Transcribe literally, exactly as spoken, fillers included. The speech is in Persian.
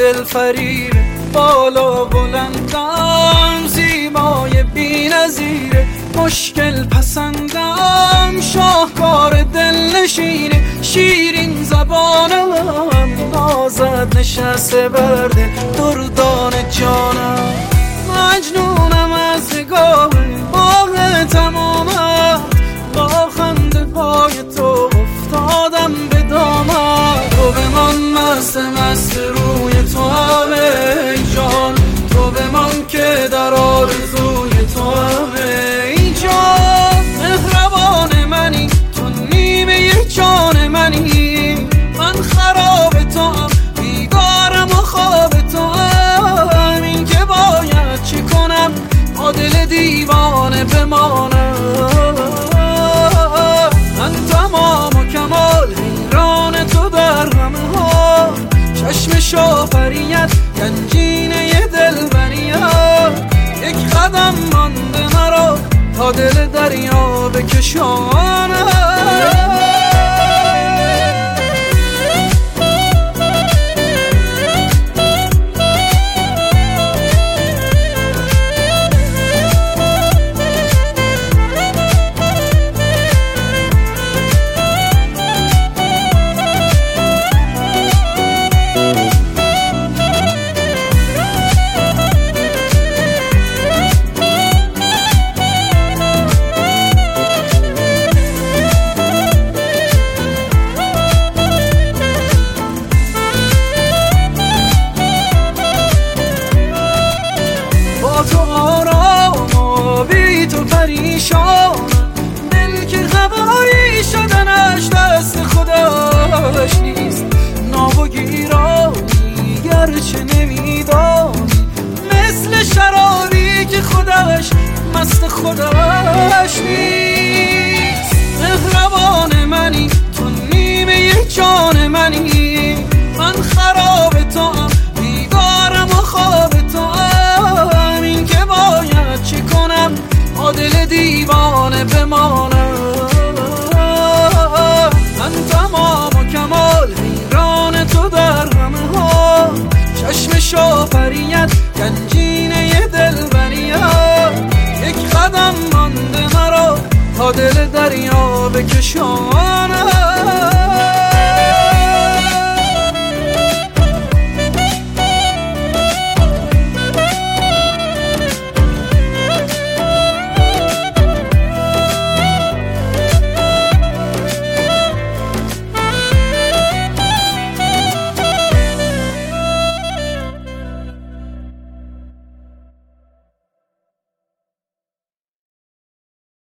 دل فریب بالا بلندم، زیبای بی نظیره، مشکل پسندم، شاهکار دل نشینه، شیرین زبانم، نازد نشسته بر دل دردان جانم، مجنونم از نگاه باغ تمامم، با خنده پای تو افتادم به دامم، تو بمان مست مست روی تو هم ای جان، تو بمان که در آرزوی تو هم ای جان، مهربان منی تو نیمه جان منی، من خراب تو هم بیدارم و خواب تو هم، این که باید چی کنم با دل دیوانه بمانم، من تمام و کمال حیران تو در همه ها، چشم شاپریت گنجینه دلبریت، یک قدم مانده مرا تا دل دریا بکشانم. تو آرام و بی تو پریشان، دل که خبری شدنش دست خودش نیست، ناب و گیرانی گرچه نمیدانی، مثل شرابی که خودش مست خودش نیست، مهربان منی تو نیمه جان منی، من خراب تو هم بیدارم و خواب تو هم، این که باید چی کنم با دل دیوانه بمانم، من تمام و کمال حیران تو در همه ها، چشم شاپریت گنجینه دلبریت، یک قدم مانده مرا تا دل دریا بکشانم.